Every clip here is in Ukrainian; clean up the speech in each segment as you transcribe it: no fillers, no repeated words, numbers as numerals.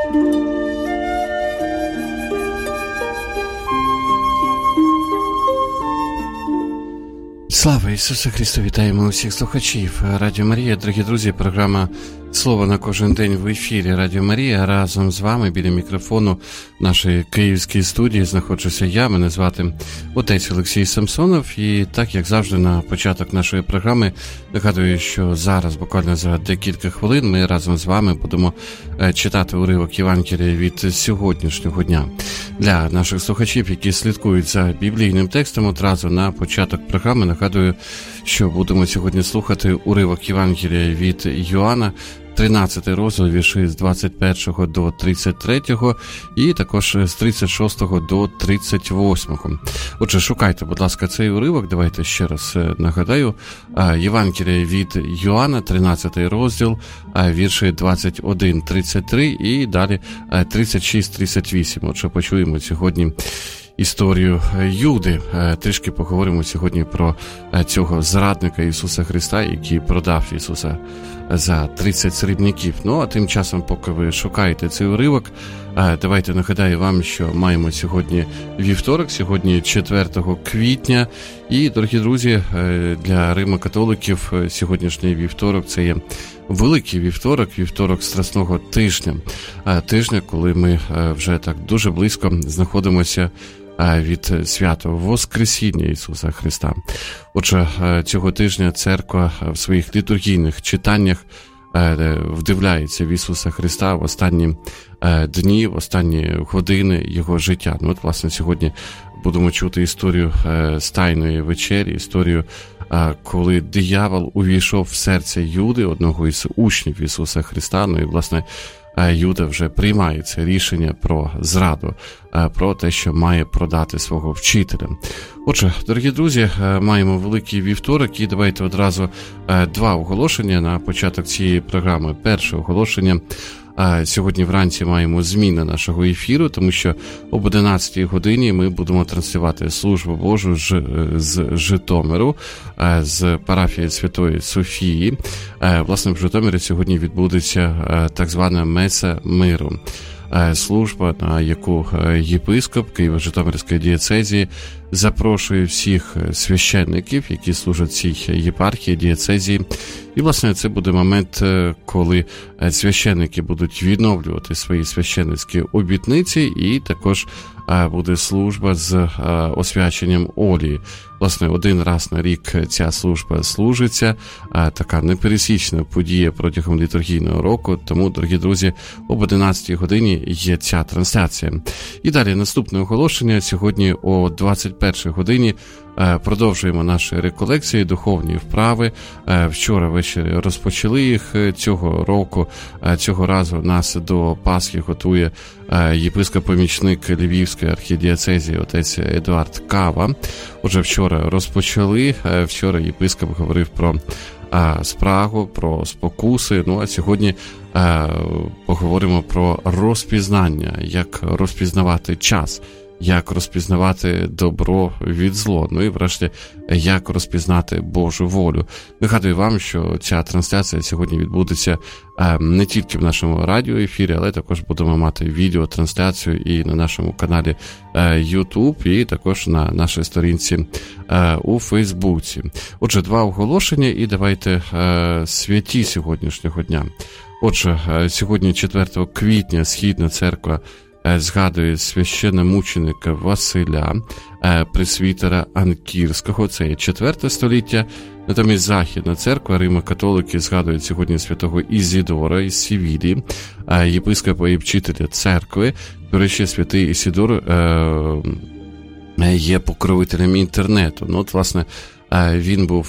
Слава Ісусу Христу! Вітаємо усіх слухачів Радіо Марія. Дорогі друзі, програма «Слово на кожен день» в ефірі Радіо Марія. Разом з вами біля мікрофону в нашій київській студії знаходжуся я. Мене звати отець Олексій Самсонов. І так, як завжди, на початок нашої програми нагадую, що зараз, буквально за декілька хвилин, ми разом з вами будемо читати уривок Євангелія від сьогоднішнього дня. Для наших слухачів, які слідкують за біблійним текстом, одразу на початок програми нагадую, що будемо сьогодні слухати уривок Євангелія від Йоанна, 13 розділ, вірші з 21 до 33, і також з 36 до 38. Отже, шукайте, будь ласка, цей уривок. Давайте ще раз нагадаю. Євангелія від Йоанна, 13 розділ, вірші 21-33 і далі 36-38. Отже, почуємо сьогодні історію Юди. Трішки поговоримо сьогодні про цього зрадника Ісуса Христа, який продав Ісуса за 30 срібняків. Ну, а тим часом, поки ви шукаєте цей уривок, давайте нагадаю вам, що маємо сьогодні вівторок, сьогодні 4 квітня. І, дорогі друзі, для римо-католиків сьогоднішній вівторок – це є великий вівторок, вівторок Страсного тижня. Тижня, коли ми вже так дуже близько знаходимося від святого Воскресіння Ісуса Христа. Отже, цього тижня церква в своїх літургійних читаннях вдивляється в Ісуса Христа в останні дні, в останні години Його життя. Ну, от, власне, сьогодні будемо чути історію з Тайної вечері, історію, коли диявол увійшов в серце Юди, одного із учнів Ісуса Христа. Ну і, власне, Юда вже приймає це рішення про зраду, про те, що має продати свого вчителя. Отже, дорогі друзі, маємо великий вівторок, і давайте одразу два оголошення на початок цієї програми. Перше оголошення. Сьогодні вранці маємо зміни нашого ефіру, тому що об 11 годині ми будемо транслювати службу Божу з Житомиру, з парафії Святої Софії. Власне, в Житомирі сьогодні відбудеться так звана Меса миру. Служба, на яку єпископ Києво-Житомирської дієцезії запрошує всіх священників, які служать цій єпархії, дієцезії. І, власне, це буде момент, коли священники будуть відновлювати свої священницькі обітниці, і також буде служба з освяченням олії. Власне, один раз на рік ця служба служиться, така непересічна подія протягом літургійного року, тому, дорогі друзі, об 11 годині є ця трансляція. І далі наступне оголошення. Сьогодні о 21 годині продовжуємо наші реколекції, духовні вправи. Вчора ввечері розпочали їх цього року. Цього разу нас до Пасхи готує єпископ-помічник Львівської архідієцезії отець Едуард Кава. Отже, вчора розпочали. Вчора єпископ говорив про спрагу, про спокуси. Ну, а сьогодні поговоримо про розпізнання, як розпізнавати час, як розпізнавати добро від зло, ну і врешті, як розпізнати Божу волю. Нагадую вам, що ця трансляція сьогодні відбудеться не тільки в нашому радіоефірі, але також будемо мати відеотрансляцію і на нашому каналі YouTube, і також на нашій сторінці у Фейсбуці. Отже, два оголошення, і давайте святі сьогоднішнього дня. Отже, сьогодні 4 квітня Східна церква згадує священномученика Василя, пресвітера Анкірського, це є 4 століття. Натомість Західна церква, римо-католики згадують сьогодні святого Ізідора із Сівілії, єпископа і вчителя церкви. До речі, святий Ісідор є покровителем інтернету. Ну, от, власне, він був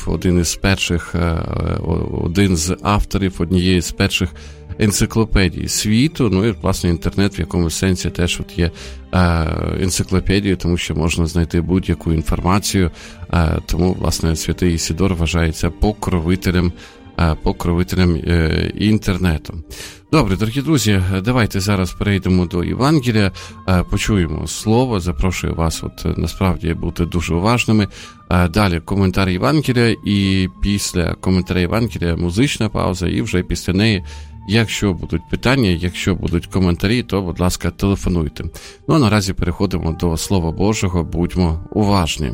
один з авторів однієї з перших енциклопедій світу. Ну і, власне, інтернет в якомусь сенсі теж от є енциклопедією, тому що можна знайти будь-яку інформацію. Тому, власне, святий Ісідор вважається покровителем інтернету. Добре, дорогі друзі, давайте зараз перейдемо до Євангелія, почуємо слово, запрошую вас насправді бути дуже уважними. Далі коментар Євангелія, і після коментаря Євангелія музична пауза, і вже після неї Якщо будуть питання, якщо будуть коментарі, то, будь ласка, телефонуйте. Ну а наразі переходимо до Слова Божого, будьмо уважні.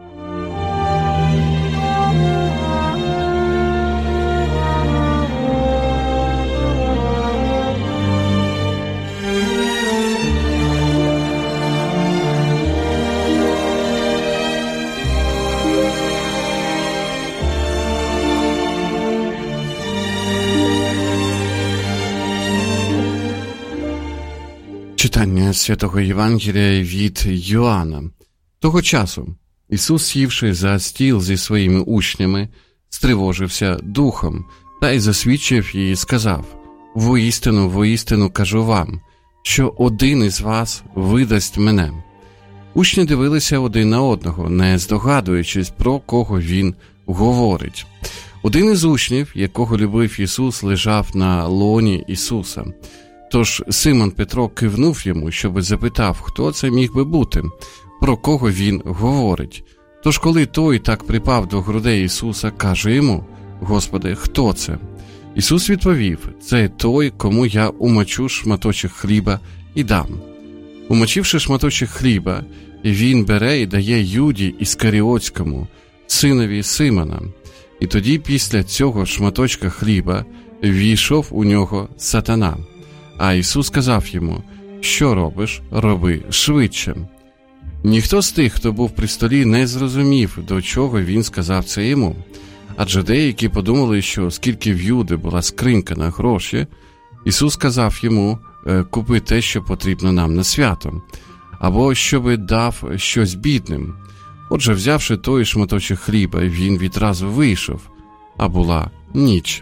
Читання Святого Євангелія від Йоанна. Того часу Ісус, сівши за стіл зі своїми учнями, стривожився духом та й засвідчив і сказав: воістину кажу вам, що один із вас видасть мене. Учні дивилися один на одного, не здогадуючись, про кого він говорить. Один із учнів, якого любив Ісус, лежав на лоні Ісуса. Тож Симон Петро кивнув йому, щоби запитав, хто це міг би бути, про кого він говорить. Тож коли той так припав до грудей Ісуса, каже йому: «Господи, хто це?» Ісус відповів: «Це той, кому я умочу шматочок хліба і дам». Умочивши шматочок хліба, він бере і дає Юді Іскаріотському, синові Симона. І тоді після цього шматочка хліба війшов у нього сатана. А Ісус сказав йому: «Що робиш? Роби швидше». Ніхто з тих, хто був при столі, не зрозумів, до чого він сказав це йому. Адже деякі подумали, що оскільки в Юди була скринька на гроші, Ісус сказав йому: «Купи те, що потрібно нам на свято», або щоби дав щось бідним. Отже, взявши той шматочок хліба, він відразу вийшов, а була ніч.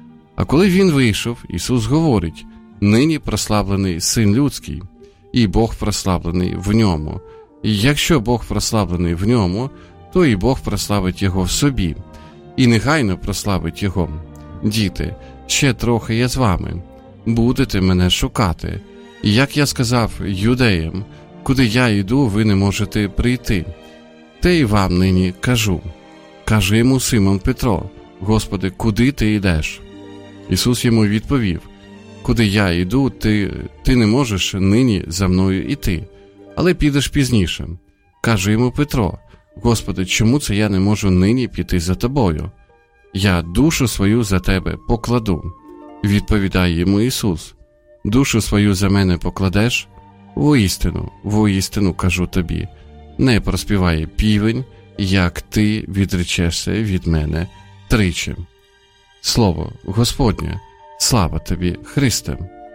А коли він вийшов, Ісус говорить: «Нині прославлений Син Людський, і Бог прославлений в ньому. І якщо Бог прославлений в ньому, то і Бог прославить його в собі, і негайно прославить його. Діти, ще трохи я з вами. Будете мене шукати. І як я сказав юдеям, куди я йду, ви не можете прийти. Те й вам нині кажу». Каже йому Симон Петро: «Господи, куди ти йдеш?» Ісус йому відповів: «Куди я йду, ти не можеш нині за мною іти, але підеш пізніше». Каже йому Петро: «Господи, чому це я не можу нині піти за тобою? Я душу свою за тебе покладу». Відповідає йому Ісус: «Душу свою за мене покладеш? Воістину кажу тобі, не проспіває півень, як ти відречешся від мене тричі». Слово Господнє. Слава тобі, Христе!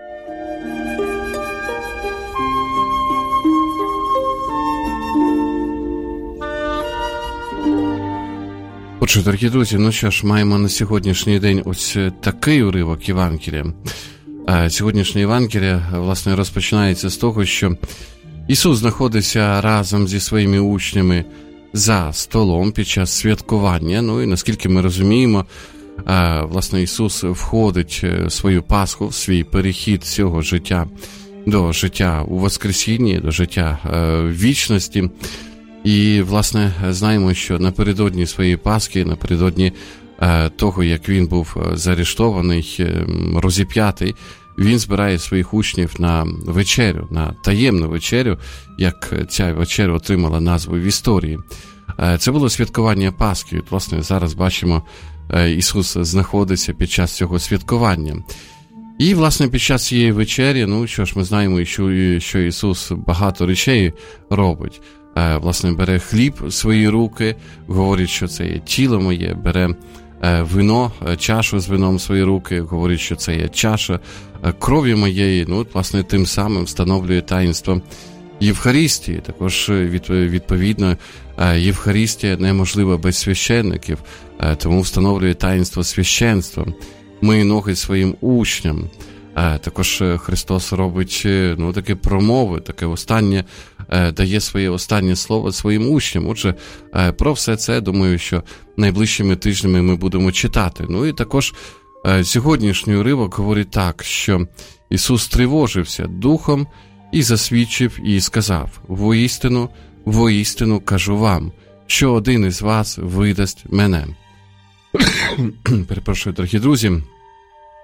Отже, дорогі друзі, ну що ж, маємо на сьогоднішній день ось такий уривок Євангелія. Сьогоднішнє Євангелія, власне, розпочинається з того, що Ісус знаходиться разом зі своїми учнями за столом під час святкування. Ну і наскільки ми розуміємо, власне, Ісус входить в свою Пасху, в свій перехід з цього життя до життя у Воскресінні, до життя вічності. І, власне, знаємо, що напередодні своєї Пасхи, напередодні того, як він був заарештований, розіп'ятий, він збирає своїх учнів на вечерю, на таємну вечерю, як ця вечеря отримала назву в історії. Це було святкування Пасхи. От, власне, зараз бачимо, Ісус знаходиться під час цього святкування. І, власне, під час цієї вечері, ну, що ж, ми знаємо, що Ісус багато речей робить. Власне, бере хліб в свої руки, говорить, що це є тіло моє, бере вино, чашу з вином в свої руки, говорить, що це є чаша крові моєї. Ну, власне, тим самим встановлює таїнство Євхаристії. Також, відповідно, Євхаристія неможлива без священників, тому встановлює таїнство священства. Миє ноги своїм учням. Також Христос робить, ну, такі промови, таке останнє, дає своє останнє слово своїм учням. Отже, про все це, думаю, що найближчими тижнями ми будемо читати. Ну і також сьогоднішній уривок говорить так, що Ісус тривожився духом і засвідчив і сказав: воістину кажу вам, що один із вас видасть мене. Перепрошую, дорогі друзі.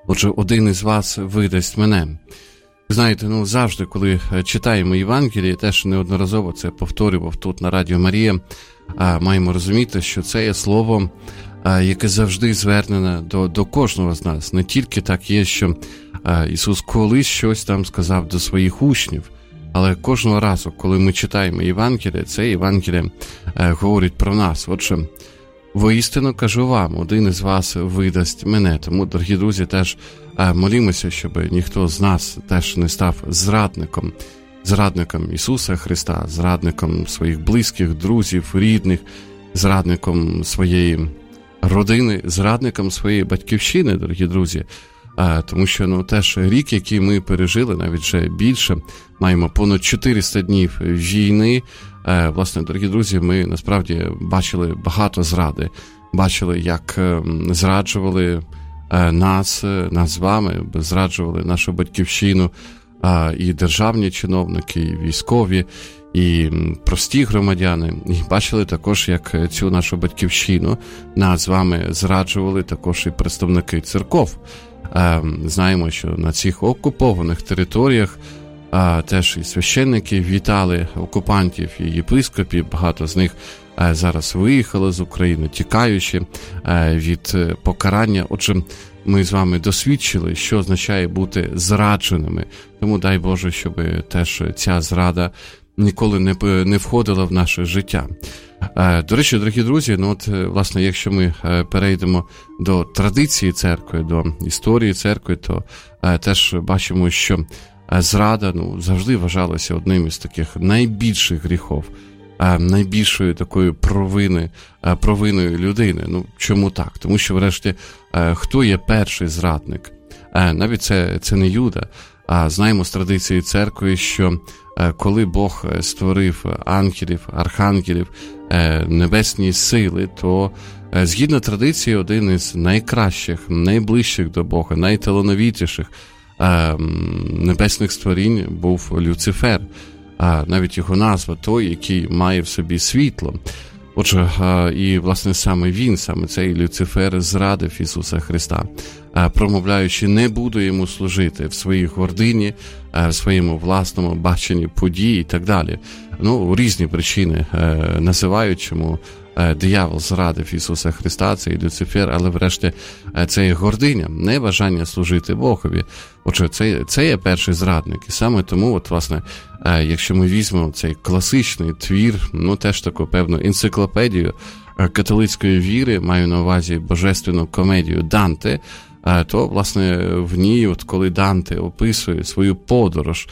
Отже, один із вас видасть мене. Знаєте, завжди, коли читаємо Євангеліє, теж неодноразово це повторював тут на Радіо Марія, маємо розуміти, що це є слово, яке завжди звернене до кожного з нас. Не тільки так є, що Ісус колись щось там сказав до своїх учнів, але кожного разу, коли ми читаємо Євангеліє, це Євангеліє говорить про нас. Отже, воістину кажу вам, один із вас видасть мене. Тому, дорогі друзі, теж молімося, щоб ніхто з нас теж не став зрадником Ісуса Христа, зрадником своїх близьких, друзів, рідних, зрадником своєї родини, зрадником своєї батьківщини, дорогі друзі. Тому що теж рік, який ми пережили, навіть вже більше, маємо понад 400 днів війни. Власне, дорогі друзі, ми насправді бачили багато зради. Бачили, як зраджували нас з вами, зраджували нашу батьківщину і державні чиновники, і військові, і прості громадяни. І бачили також, як цю нашу батьківщину нас з вами зраджували також і представники церков. Знаємо, що на цих окупованих територіях теж і священники вітали окупантів, і єпископів. Багато з них зараз виїхали з України, тікаючи від покарання. Отже, ми з вами досвідчили, що означає бути зрадженими. Тому дай Боже, щоб теж ця зрада ніколи не входила в наше життя. До речі, дорогі друзі, власне, якщо ми перейдемо до традиції церкви, до історії церкви, то теж бачимо, що зрада завжди вважалася одним із таких найбільших гріхів, найбільшою такою провиною людини. Чому так? Тому що, врешті, хто є перший зрадник? Навіть це не Юда. Знаємо з традиції церкви, що коли Бог створив ангелів, архангелів, небесні сили, то згідно традиції один із найкращих, найближчих до Бога, найталановитіших небесних створінь був Люцифер. Навіть його назва той, який має в собі світло. Отже, і, власне, саме цей Люцифер зрадив Ісуса Христа, промовляючи, не буду йому служити в своїй гордині, в своєму власному баченні подій і так далі. Різні причини називають, чому диявол зрадив Ісуса Христа, цей Люцифер, але врешті це є гординя, не бажання служити Богові. Отже, це є перший зрадник. І саме тому, власне, якщо ми візьмемо цей класичний твір, теж таку певну енциклопедію католицької віри, маю на увазі божественну комедію Данте, то, власне, в ній, коли Данте описує свою подорож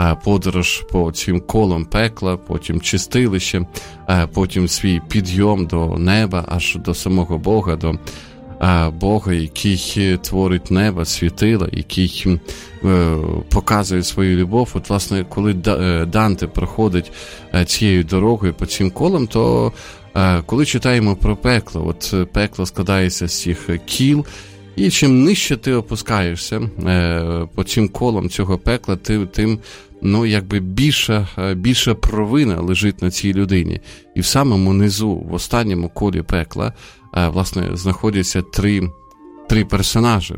по цим колам пекла, потім чистилище, потім свій підйом до неба, аж до самого Бога, до Бога, який творить небо, світила, який показує свою любов. Власне, коли Данте проходить цією дорогою по цим колам, то коли читаємо про пекло, пекло складається з цих кіл, і чим нижче ти опускаєшся по цим колам цього пекла, тим більша провина лежить на цій людині. І в самому низу, в останньому колі пекла, власне, знаходяться три персонажі.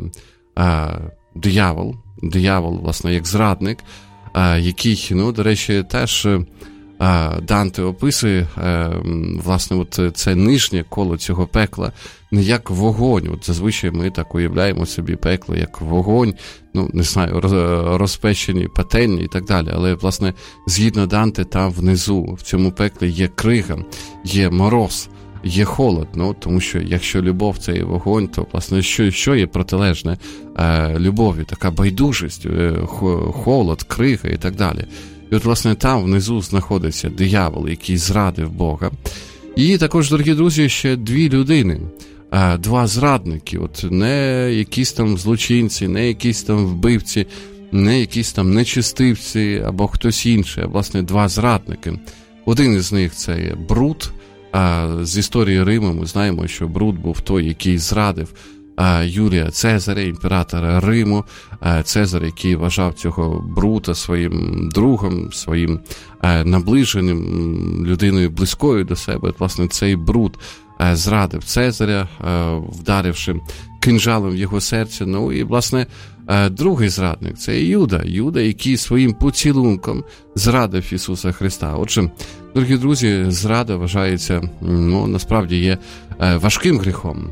Диявол, власне, як зрадник, який, до речі, теж Данте описує, власне, це нижнє коло цього пекла не як вогонь. Зазвичай ми так уявляємо собі пекло як вогонь, не знаю, розпечені пательні і так далі. Але, власне, згідно Данте, там внизу, в цьому пеклі є крига, є мороз, є холод. Тому що якщо любов – це є вогонь, то, власне, що є протилежне любові? Така байдужість, холод, крига і так далі. І власне, там внизу знаходиться диявол, який зрадив Бога. І також, дорогі друзі, ще дві людини, два зрадники. Не якісь там злочинці, не якісь там вбивці, не якісь там нечистивці або хтось інший, а, власне, два зрадники. Один із них – це є Брут. З історії Риму ми знаємо, що Брут був той, який зрадив Юлія Цезаря, імператора Риму. Цезар, який вважав цього Брута своїм другом, своїм наближеним, людиною близькою до себе. Власне, цей Брут зрадив Цезаря, вдаривши кинджалом в його серце. Ну і, власне, другий зрадник – це Юда, який своїм поцілунком зрадив Ісуса Христа. Отже, дорогі друзі, зрада вважається, насправді є важким гріхом.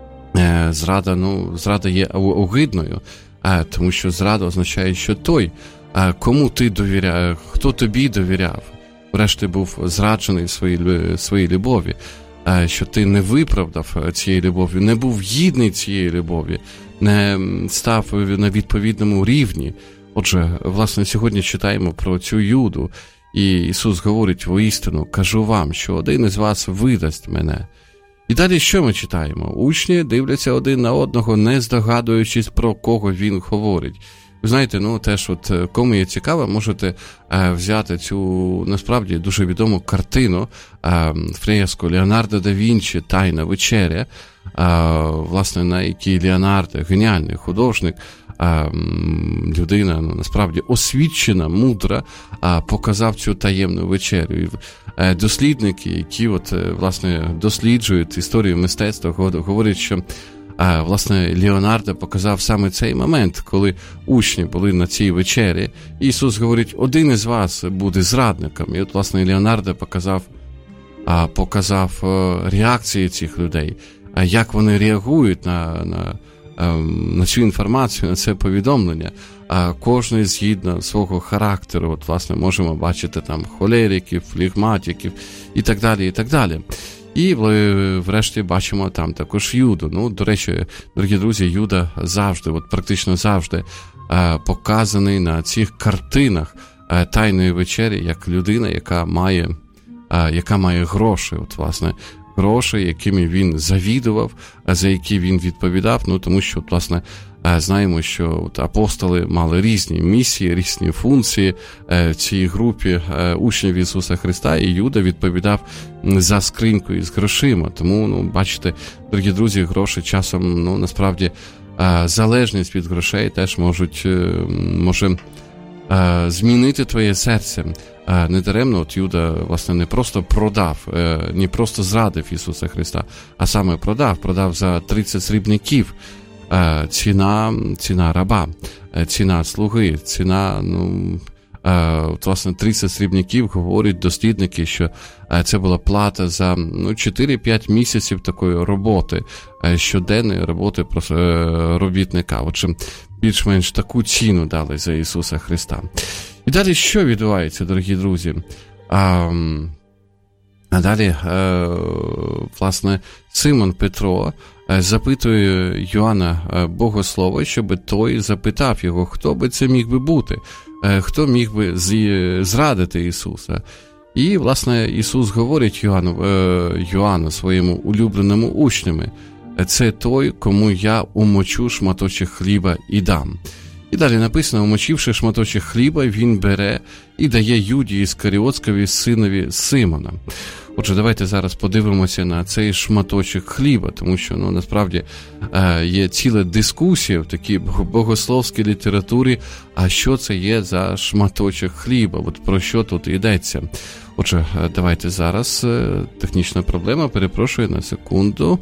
Зрада є огидною, тому що зрада означає, що той, кому ти довіряєш, хто тобі довіряв, врешті був зраджений в своїй любові, що ти не виправдав цієї любові, не був гідний цієї любові, не став на відповідному рівні. Отже, власне, сьогодні читаємо про цю Юду, і Ісус говорить: воістину, кажу вам, що один із вас видасть мене. І далі що ми читаємо? Учні дивляться один на одного, не здогадуючись, про кого він говорить. Ви знаєте, теж кому є цікаво, можете взяти цю, насправді, дуже відому картину, фреску Леонардо да Вінчі «Тайна вечеря», власне, на якій Леонардо, геніальний художник, людина, насправді, освічена, мудра, показав цю таємну вечерю. І дослідники, які, власне, досліджують історію мистецтва, говорять, що власне, Леонардо показав саме цей момент, коли учні були на цій вечері. Ісус говорить: один із вас буде зрадником. І власне, Леонардо показав реакції цих людей, як вони реагують на цю інформацію, на це повідомлення. Кожен згідно свого характеру. Власне, можемо бачити там холериків, флегматиків і так далі, і так далі. І, врешті, бачимо там також Юду. До речі, дорогі друзі, Юда завжди, практично завжди показаний на цих картинах Тайної вечері як людина, яка має гроші. Власне, гроші, якими він завідував, за які він відповідав. Тому що, власне, знаємо, що апостоли мали різні місії, різні функції в цій групі учнів Ісуса Христа, і Юда відповідав за скриньку із грошима. Тому, бачите, дорогі друзі, гроші часом, насправді, залежність від грошей теж може змінити твоє серце. Недаремно Юда, власне, не просто продав, не просто зрадив Ісуса Христа, а саме продав за 30 срібників. Ціна раба, ціна слуги, власне, 30 срібників, говорять дослідники, що це була плата за 4-5 місяців такої роботи, щоденної роботи робітника. Отже, більш-менш таку ціну дали за Ісуса Христа. І далі що відбувається, дорогі друзі? А далі, власне, Симон Петро запитує Йоанна Богослова, щоб той запитав його, хто би це міг би бути, хто міг би зрадити Ісуса. І, власне, Ісус говорить Йоанну, своєму улюбленому учневі: це той, кому я умочу шматочок хліба і дам. І далі написано: умочивши шматочок хліба, він бере і дає Юді Іскаріотськові, синові Симона. Отже, давайте зараз подивимося на цей шматочок хліба, тому що, насправді, є ціла дискусія в такій богословській літературі, а що це є за шматочок хліба, про що тут йдеться. Отже, давайте зараз, технічна проблема, перепрошую на секунду.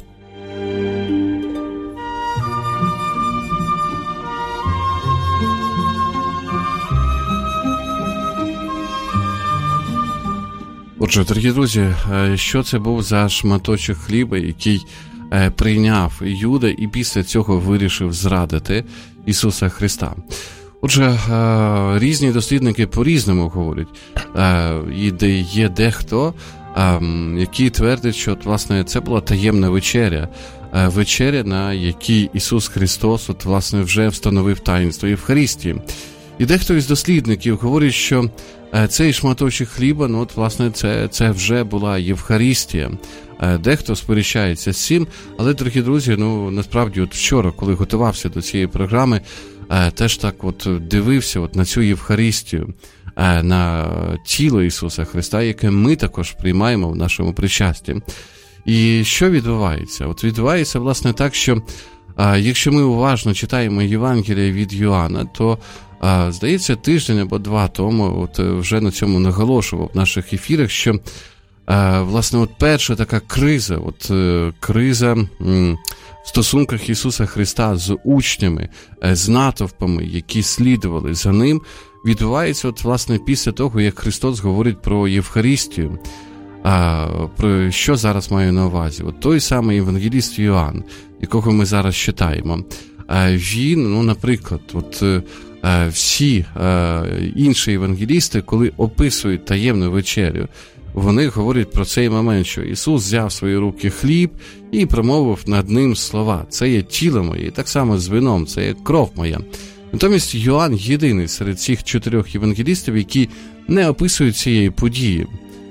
Отже, дорогі друзі, що це був за шматочок хліба, який прийняв Юда і після цього вирішив зрадити Ісуса Христа? Отже, різні дослідники по-різному говорять. І є дехто, який твердить, що, власне, це була таємна вечеря. Вечеря, на якій Ісус Христос, власне, вже встановив таїнство Євхаристії. І дехто із дослідників говорить, що цей шматочок хліба, власне, це вже була Євхаристія. Дехто сперечається з цим, але, дорогі друзі, насправді, вчора, коли готувався до цієї програми, теж так дивився на цю Євхаристію, на тіло Ісуса Христа, яке ми також приймаємо в нашому причасті. І що відбувається? Відбувається, власне, так, що якщо ми уважно читаємо Євангелія від Йоанна, то здається, тиждень або два тому вже на цьому наголошував в наших ефірах, що Власне, от перша така криза, криза в стосунках Ісуса Христа з учнями, з натовпами, які слідували за Ним, відбувається, власне, після того, як Христос говорить про Євхаристію. Про що зараз маю на увазі? Той самий євангеліст Йоанн, якого ми зараз читаємо, він, наприклад, всі інші євангелісти, коли описують таємну вечерю, вони говорять про цей момент, що Ісус взяв в свої руки хліб і промовив над ним слова. Це є тіло моє, і так само з вином, це є кров моя. Натомість Йоанн єдиний серед цих 4 євангелістів, які не описують цієї події.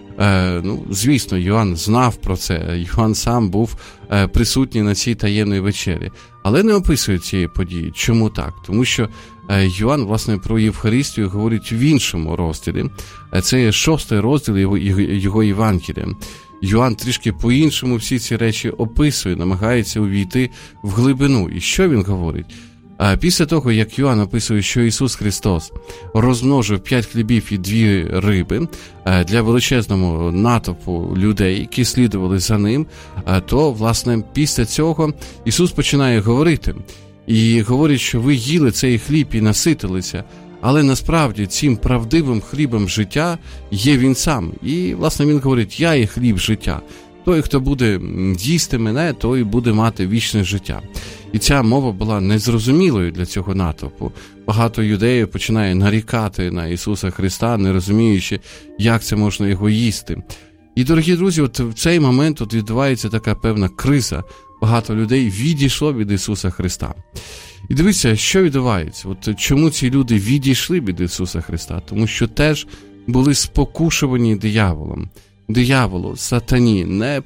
Звісно, Йоанн знав про це, Йоанн сам був присутній на цій таємній вечері, але не описує цієї події. Чому так? Тому що Йоанн, власне, про Євхаристію говорить в іншому розділі. Це є 6 розділ його Євангелія. Йоанн трішки по-іншому всі ці речі описує, намагається увійти в глибину. І що він говорить? Після того, як Йоанн описує, що Ісус Христос розмножив 5 хлібів і 2 риби для величезного натовпу людей, які слідували за Ним, то, власне, після цього Ісус починає говорити. І говорить, що ви їли цей хліб і наситилися, але насправді цим правдивим хлібом життя є Він сам. І, власне, Він говорить, я є хліб життя. Той, хто буде їсти мене, той буде мати вічне життя. І ця мова була незрозумілою для цього натовпу. Багато юдеїв починає нарікати на Ісуса Христа, не розуміючи, як це можна його їсти. І, дорогі друзі, в цей момент відбувається така певна криза. Багато людей відійшло від Ісуса Христа. І дивіться, що відбувається. Чому ці люди відійшли від Ісуса Христа? Тому що теж були спокушувані дияволом. Дияволу, сатані не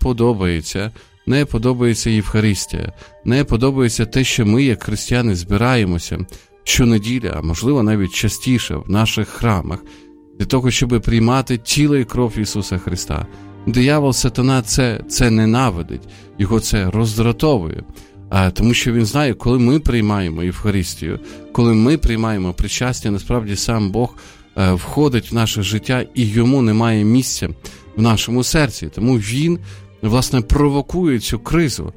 подобається Євхаристія, не подобається те, що ми, як християни, збираємося щонеділі, а можливо навіть частіше в наших храмах, для того, щоб приймати тіло і кров Ісуса Христа. Диявол, сатана це ненавидить, його це роздратовує, тому що він знає, коли ми приймаємо Євхаристію, коли ми приймаємо причастя, насправді сам Бог входить в наше життя і йому немає місця в нашому серці. Тому він, власне, провокує цю кризу.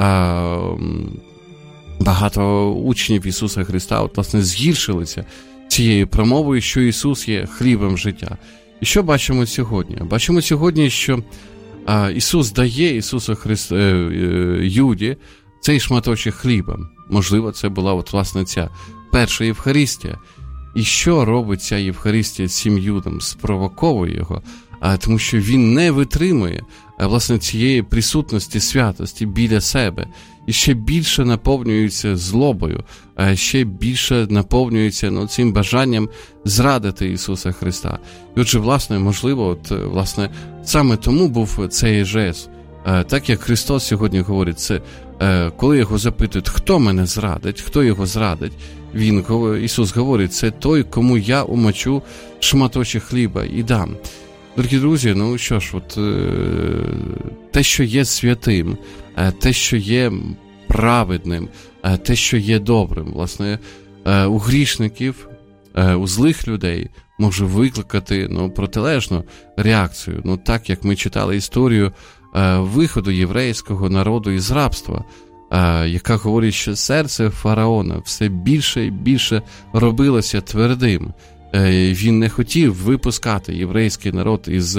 Багато учнів Ісуса Христа, власне, згіршилися цією промовою, що Ісус є хлібом життя. І що бачимо сьогодні? Бачимо сьогодні, що Ісус дає Ісусу Христу, Юді цей шматочок хліба. Можливо, це була, власне, ця перша Євхаристія. І що робить ця Євхаристія з цим Юдом? Спровоковує його, тому що він не витримує, власне, цієї присутності, святості біля себе. І ще більше наповнюється злобою, ще більше наповнюється цим бажанням зрадити Ісуса Христа. І отже, власне, можливо, саме тому був цей жест. Так як Христос сьогодні говорить, це коли його запитують, хто мене зрадить, хто його зрадить, Ісус говорить, це той, кому я умочу шматочок хліба і дам. Дорогі друзі, що ж, те, що є святим, те, що є праведним, те, що є добрим, власне, у грішників, у злих людей може викликати протилежну реакцію. Так, як ми читали історію виходу єврейського народу із рабства, яка говорить, що серце фараона все більше і більше робилося твердим. Він не хотів випускати єврейський народ із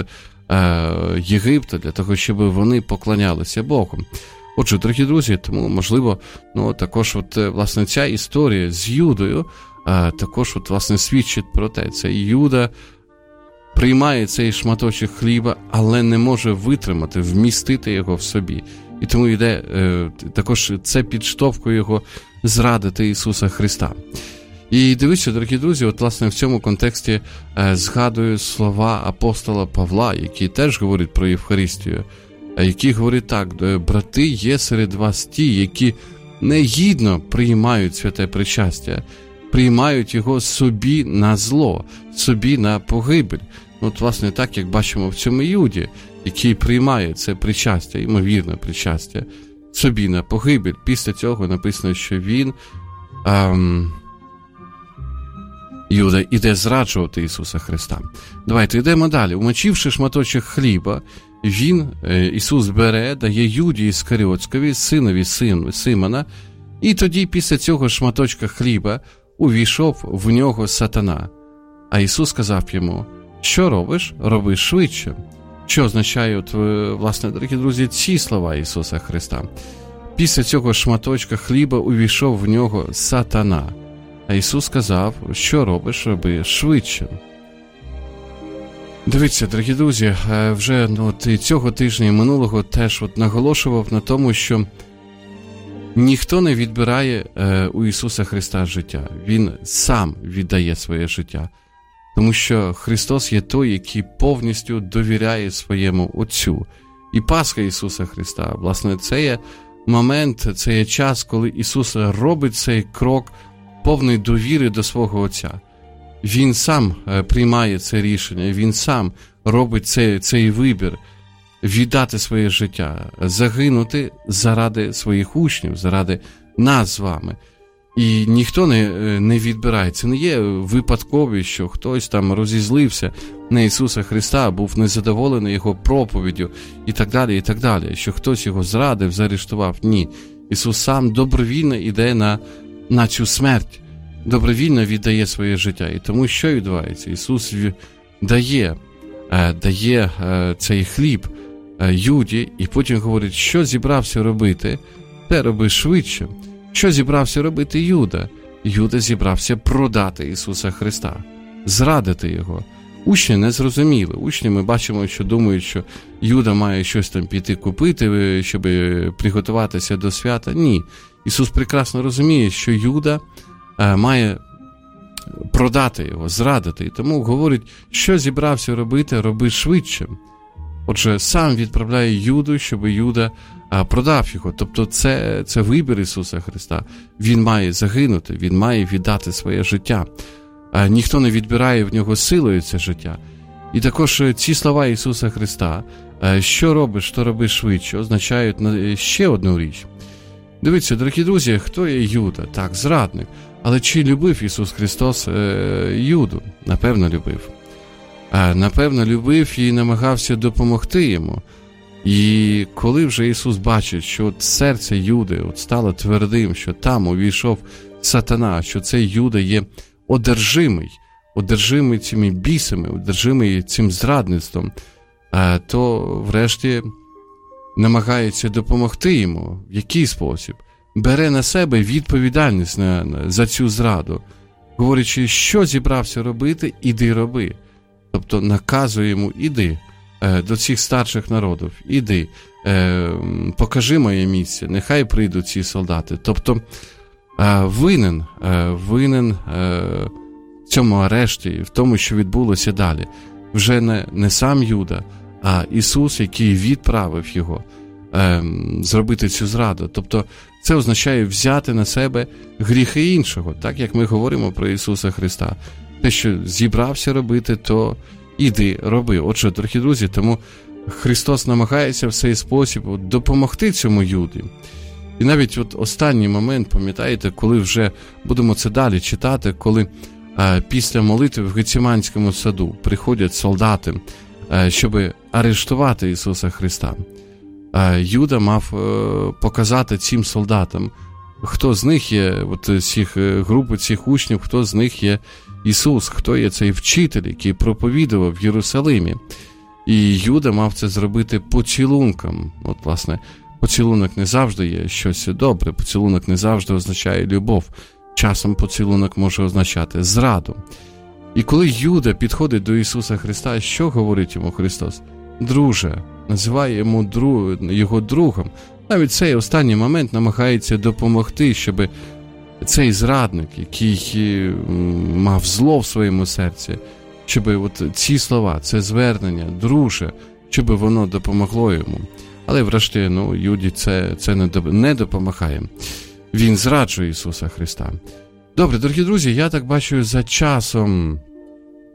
Єгипта для того, щоб вони поклонялися Богу. Отже, дорогі друзі, тому, можливо, також власне, ця історія з Юдою також, власне, свідчить про те. Це Юда приймає цей шматочок хліба, але не може витримати, вмістити його в собі. І тому йде, також це підштовхує його зрадити Ісуса Христа. І дивіться, дорогі друзі, власне, в цьому контексті згадую слова апостола Павла, який теж говорить про Євхаристію, який говорить так: брати, є серед вас ті, які негідно приймають святе причастя, приймають його собі на зло, собі на погибель. Власне, так, як бачимо в цьому Юді, який приймає це причастя, ймовірне причастя, собі на погибель. Після цього написано, що він Юда іде зраджувати Ісуса Христа. Давайте йдемо далі. Умочивши шматочок хліба, Ісус бере, дає Юді Іскаріотськові, синові Симона, і тоді після цього шматочка хліба увійшов в нього сатана. А Ісус сказав йому: що робиш? Роби швидше. Що означають, власне, дорогі друзі, ці слова Ісуса Христа? Після цього шматочка хліба увійшов в нього сатана. А Ісус сказав: що робиш? Роби швидше. Дивіться, дорогі друзі, вже цього тижня і минулого теж наголошував на тому, що ніхто не відбирає у Ісуса Христа життя. Він сам віддає своє життя. Тому що Христос є той, який повністю довіряє своєму Отцю. І Пасха Ісуса Христа, власне, це є момент, це є час, коли Ісус робить цей крок повної довіри до свого Отця. Він сам приймає це рішення, він сам робить цей вибір віддати своє життя, загинути заради своїх учнів, заради нас з вами. І ніхто не відбирає. Це не є випадковість, що хтось там розізлився на Ісуса Христа, був незадоволений Його проповіддю і так далі, що хтось Його зрадив, заарештував. Ні. Ісус сам добровільно йде на цю смерть, добровільно віддає своє життя. І тому що відбувається? Ісус дає цей хліб Юді, і потім говорить, що зібрався робити, те роби швидше. Що зібрався робити Юда? Юда зібрався продати Ісуса Христа, зрадити Його. Учні не зрозуміли. Учні, ми бачимо, що думають, що Юда має щось там піти купити, щоб приготуватися до свята. Ні. Ісус прекрасно розуміє, що Юда має продати Його, зрадити. І тому говорить, що зібрався робити, роби швидше. Отже, сам відправляє Юду, щоб Юда продав його. Тобто це вибір Ісуса Христа. Він має загинути, Він має віддати своє життя. Ніхто не відбирає в нього силою це життя. І також ці слова Ісуса Христа, що робиш, то роби швидше, означають ще одну річ. Дивіться, дорогі друзі, хто є Юда? Так, зрадник. Але чи любив Ісус Христос Юду? Напевно, любив. Напевно, любив і намагався допомогти йому. І коли вже Ісус бачить, що серце Юди стало твердим, що там увійшов сатана, що цей Юда є одержимий цими бісами, одержимий цим зрадництвом, то врешті намагається допомогти йому. В який спосіб? Бере на себе відповідальність за цю зраду, говорячи, що зібрався робити, іди роби. Тобто наказує йому, іди до цих старших народів, іди, покажи моє місце, нехай прийдуть ці солдати. Тобто винен в цьому арешті, в тому, що відбулося далі. Вже не сам Юда, а Ісус, який відправив його зробити цю зраду. Тобто це означає взяти на себе гріхи іншого, так як ми говоримо про Ісуса Христа. Те, що зібрався робити, то іди, роби. Отже, дорогі друзі, тому Христос намагається в цей спосіб допомогти цьому Юді. І навіть останній момент, пам'ятаєте, коли вже будемо це далі читати, коли після молитви в Гециманському саду приходять солдати, щоб арештувати Ісуса Христа. Юда мав показати цим солдатам, хто з них є, групи цих учнів, хто з них є Ісус, хто є цей вчитель, який проповідував в Єрусалимі. І Юда мав це зробити поцілунком. Власне, поцілунок не завжди є щось добре, поцілунок не завжди означає любов. Часом поцілунок може означати зраду. І коли Юда підходить до Ісуса Христа, що говорить йому Христос? Друже, називає його другом. Навіть цей останній момент намагається допомогти, щоб цей зрадник, який мав зло в своєму серці, щоб ці слова, це звернення, друже, щоб воно допомогло йому. Але врешті, Юді це не допомагає. Він зраджує Ісуса Христа. Добре, дорогі друзі, я так бачу, за часом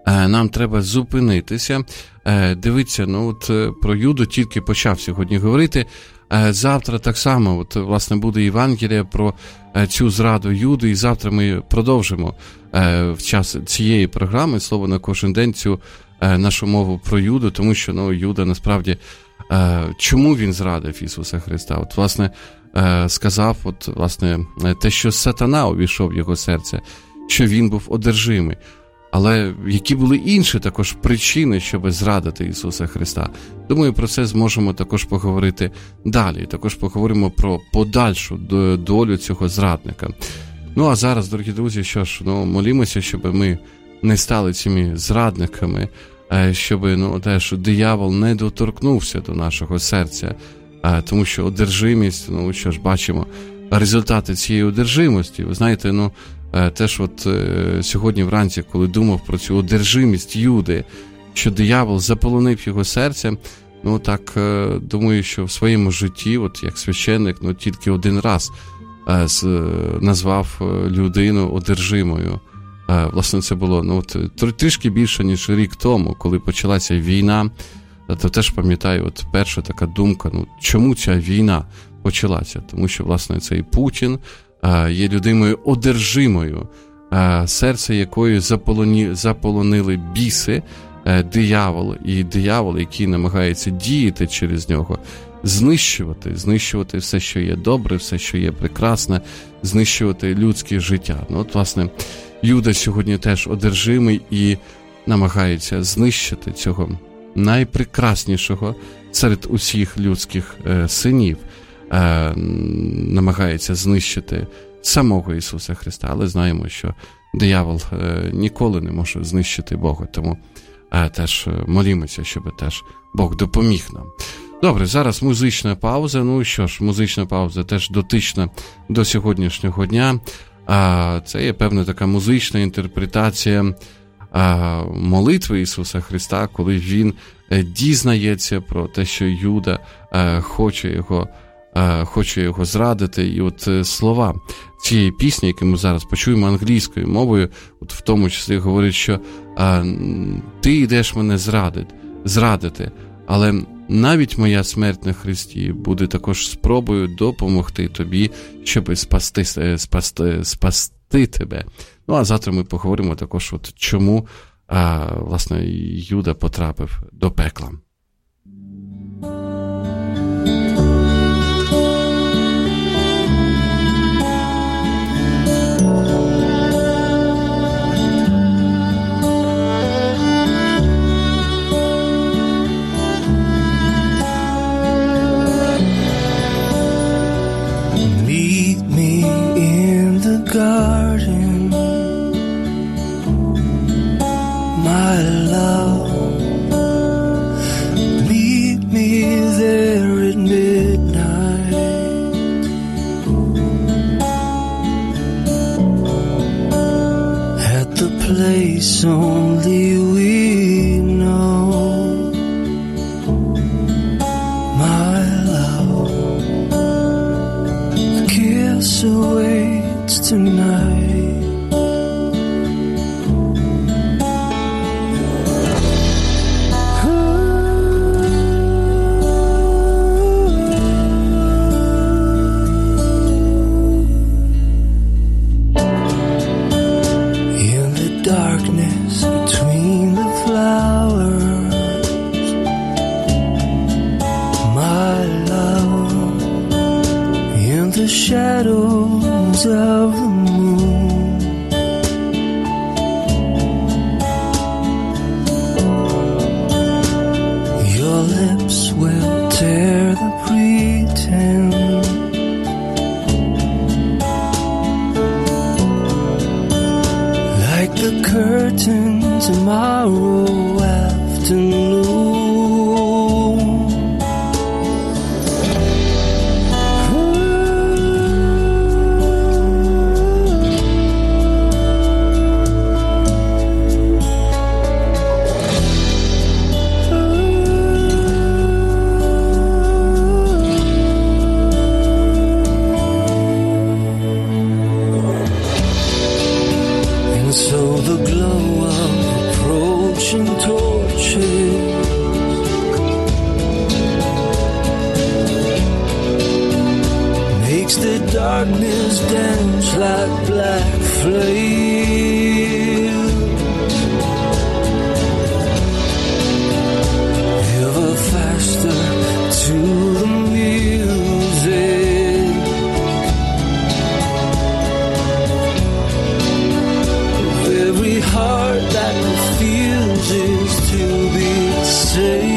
нам треба зупинитися. Дивіться, про Юду тільки почав сьогодні говорити. Завтра так само, власне, буде Євангелія про цю зраду Юди, і завтра ми продовжимо в час цієї програми «Слово на кожен день» цю нашу мову про Юду, тому що, Юда, насправді, чому він зрадив Ісуса Христа? Власне, сказав, власне, те, що сатана увійшов в його серце, що він був одержимий. Але які були інші також причини, щоб зрадити Ісуса Христа? Думаю, про це зможемо також поговорити далі. Також поговоримо про подальшу долю цього зрадника. А зараз, дорогі друзі, що ж, молімося, щоб ми не стали цими зрадниками, щоб, теж диявол не доторкнувся до нашого серця, тому що одержимість, що ж, бачимо результати цієї одержимості. Ви знаєте, теж сьогодні вранці, коли думав про цю одержимість Юди, що диявол заполонив його серце, так думаю, що в своєму житті, як священник, тільки один раз назвав людину одержимою. Власне, це було трішки більше, ніж рік тому, коли почалася війна. То теж пам'ятаю, перша така думка, чому ця війна почалася? Тому що, власне, цей Путін є людиною одержимою, серце якої заполонили біси, диявол, який намагається діяти через нього, знищувати все, що є добре, все, що є прекрасне, знищувати людське життя. Власне, Юда сьогодні теж одержимий і намагається знищити цього найпрекраснішого серед усіх людських синів, намагається знищити самого Ісуса Христа, але знаємо, що диявол ніколи не може знищити Бога, тому теж молімося, щоб теж Бог допоміг нам. Добре, зараз музична пауза. Музична пауза теж дотична до сьогоднішнього дня. Це є певна така музична інтерпретація молитви Ісуса Христа, коли Він дізнається про те, що Юда хоче його зрадити. І слова цієї пісні, які ми зараз почуємо англійською мовою, в тому числі говорить, що ти йдеш мене зрадити, але навіть моя смерть на Христі буде також спробою допомогти тобі, щоб спасти тебе. А завтра ми поговоримо також, чому, власне, Юда потрапив до пекла. Garden, my love, meet me there at midnight. At the place only we know, my love, a kiss awaits tonight. In the darkness between the flowers, my love, in the shadows of the moon, your lips will tear the pretense, like the curtain tomorrow afternoon. So the glow of the flashing torches. Makes the darkness dance like black flames. Ever faster to the music. Of every heart that refuses to be saved.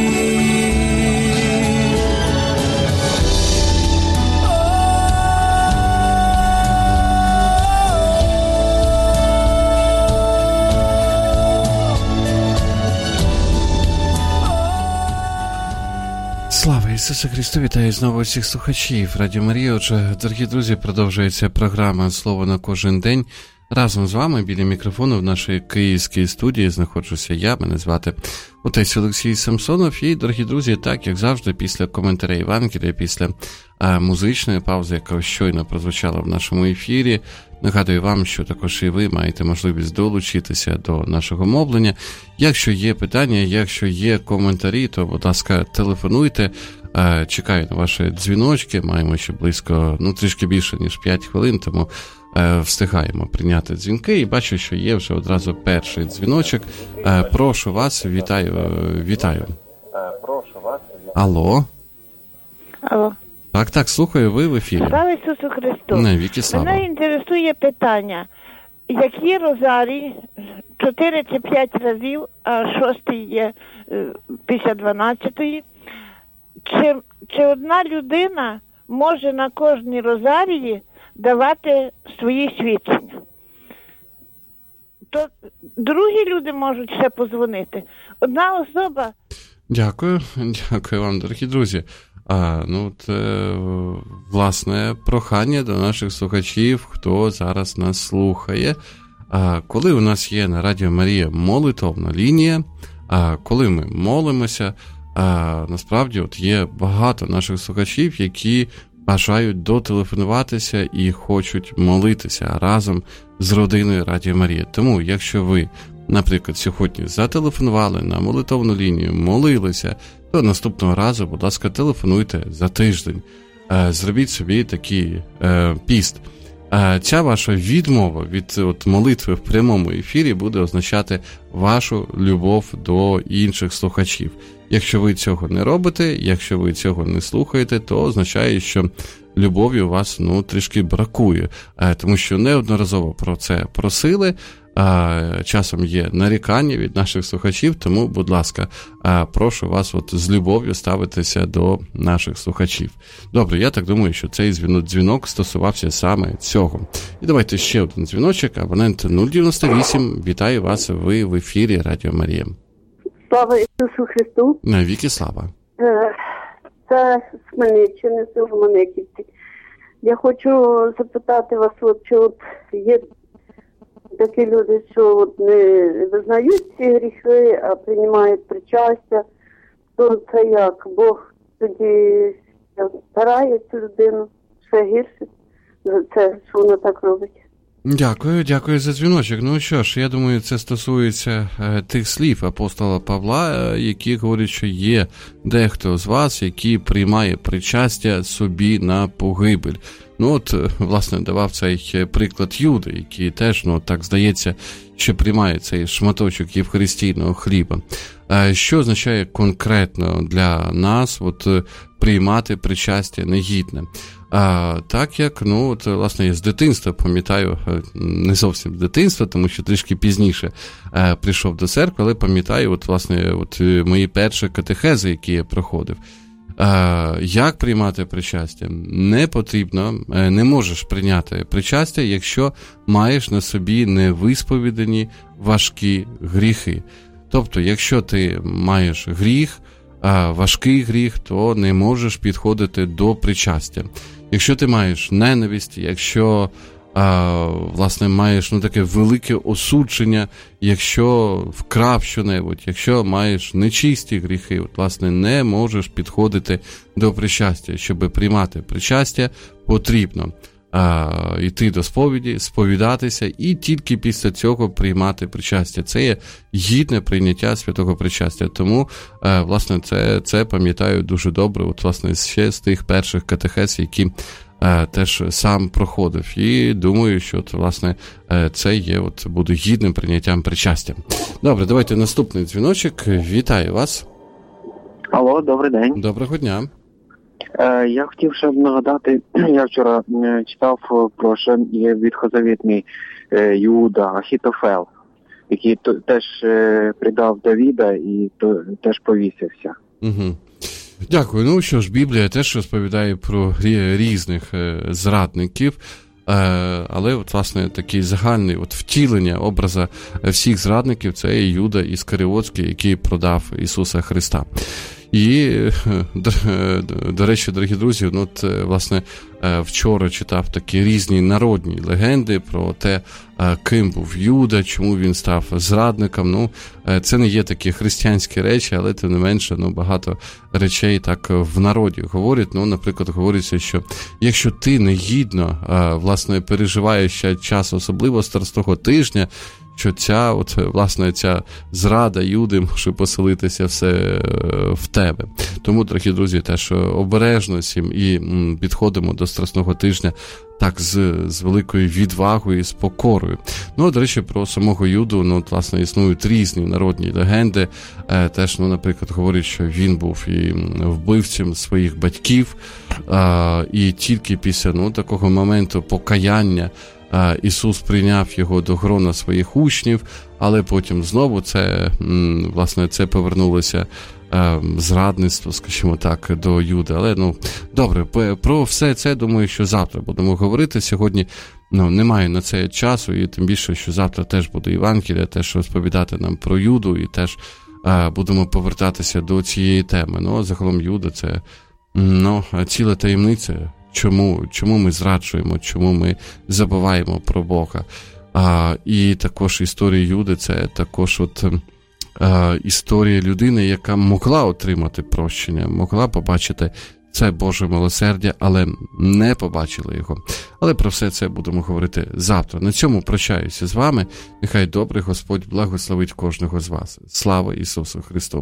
Слава Ісусу Христу, вітаю знову всіх слухачів Радіо Марія. Отже, дорогі друзі, продовжується програма «Слово на кожен день». Разом з вами біля мікрофону в нашій київській студії знаходжуся я, мене звати отець Олексій Самсонов. І, дорогі друзі, так, як завжди, після коментаря Євангелія, після музичної паузи, яка щойно прозвучала в нашому ефірі, нагадую вам, що також і ви маєте можливість долучитися до нашого мовлення. Якщо є питання, якщо є коментарі, то, будь ласка, телефонуйте. Чекаю на ваші дзвіночки. Маємо ще близько, трішки більше, ніж 5 хвилин, тому встигаємо прийняти дзвінки. І бачу, що є вже одразу перший дзвіночок. Прошу вас, вітаю. Прошу вас. Алло. Алло. Так, слухаю, ви в ефірі. Слава Ісусу Христу. Навіки слава. Мене інтересує питання, які розарій 4 чи 5 разів, а 6 є після 12-ї. Чи одна людина може на кожній розарії давати свої свідчення? То другі люди можуть ще подзвонити. Одна особа... Дякую вам, дорогі друзі. Власне, прохання до наших слухачів, хто зараз нас слухає. Коли у нас є на Радіо Марія молитовна лінія, коли ми молимося, насправді є багато наших слухачів, які бажають дотелефонуватися і хочуть молитися разом з родиною Радіо Марія. Тому, якщо ви, наприклад, сьогодні зателефонували на молитовну лінію, молилися, то наступного разу, будь ласка, телефонуйте за тиждень. Зробіть собі такий піст. Ця ваша відмова від молитви в прямому ефірі буде означати вашу любов до інших слухачів. Якщо ви цього не робите, якщо ви цього не слухаєте, то означає, що любові у вас трішки бракує. Тому що неодноразово про це просили, часом є нарікання від наших слухачів, тому, будь ласка, прошу вас з любов'ю ставитися до наших слухачів. Добре, я так думаю, що цей дзвінок стосувався саме цього. І давайте ще один дзвіночок, абонент 098, вітаю вас, ви в ефірі Радіо Марія. Слава Ісусу Христу. Навіки слава. Це з Хмельниччини, з Романиківці. Я хочу запитати вас, чи є такі люди, що не визнають ці гріхи, а приймають причастя, то це як? Бог тоді карає цю людину ще гірше за це, що вона так робить. Дякую за дзвіночок. Ну що ж, я думаю, це стосується тих слів апостола Павла, які говорять, що є дехто з вас, який приймає причастя собі на погибель. Власне, давав цей приклад Юди, який теж, так здається, що приймає цей шматочок євхаристійного хліба. Що означає конкретно для нас приймати причастя негідне? Так як, власне, я з дитинства пам'ятаю, не зовсім з дитинства, тому що трішки пізніше прийшов до церкви, але пам'ятаю, мої перші катехези, які я проходив. Як приймати причастя? Не потрібно, не можеш прийняти причастя, якщо маєш на собі невисповідані важкі гріхи. Тобто, якщо ти маєш гріх, важкий гріх, то не можеш підходити до причастя. Якщо ти маєш ненависть, якщо власне маєш таке велике осудження, якщо вкрав що-небудь, якщо маєш нечисті гріхи, власне, не можеш підходити до причастя. Щоб приймати причастя, потрібно йти до сповіді, сповідатися і тільки після цього приймати причастя. Це є гідне прийняття святого причастя. Тому, власне, це пам'ятаю дуже добре, от, власне, ще з тих перших катехез, які теж сам проходив. І думаю, що, от, власне, це є, от, буде гідним прийняттям причастя. Добре, давайте наступний дзвіночок. Вітаю вас. Алло, добрий день. Доброго дня. Я хотів ще нагадати, я вчора читав про ще є ветхозавітний Іуда Ахітофел, який теж предав Давіда і теж повісився. Угу. Дякую. Ну що ж, Біблія теж розповідає про різних зрадників, але от, власне, такий загальний от втілення образа всіх зрадників – це Іуда Іскаріотський, який продав Ісуса Христа. І, до речі, дорогі друзі, ну, от, власне, вчора читав такі різні народні легенди про те, ким був Юда, чому він став зрадником. Ну, це не є такі християнські речі, але, тим не менше, ну, багато речей так в народі говорять. Ну, наприклад, говориться, що якщо ти негідно, власне, переживаєш час, особливо Страсного тижня, що ця зрада Юди може поселитися все в тебе. Тому, дорогі друзі, теж обережно всім і підходимо до Страсного тижня так з великою відвагою і з покорою. Ну, до речі, про самого Юду, ну, власне, існують різні народні легенди. Теж, ну, наприклад, говорять, що він був і вбивцем своїх батьків, і тільки після, ну, такого моменту покаяння Ісус прийняв його до грона своїх учнів, але потім знову це повернулося зрадництво, скажімо так, до Юди. Але, ну, добре, про все це, думаю, що завтра будемо говорити. Сьогодні, ну, немає на це часу, і тим більше, що завтра теж буде Євангелія, теж розповідати нам про Юду, і теж будемо повертатися до цієї теми. Ну, загалом Юда – це, ну, ціла таємниця. Чому ми зраджуємо, чому ми забуваємо про Бога. І також історія Юди – це також от, історія людини, яка могла отримати прощення, могла побачити це Боже милосердя, але не побачила його. Але про все це будемо говорити завтра. На цьому прощаюся з вами. Нехай добрий Господь благословить кожного з вас. Слава Ісусу Христу!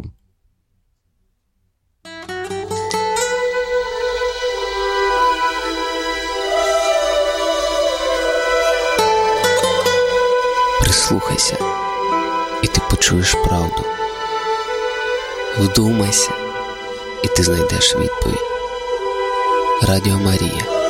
Прислухайся, і ти почуєш правду. Вдумайся, і ти знайдеш відповідь. Радіо Марія.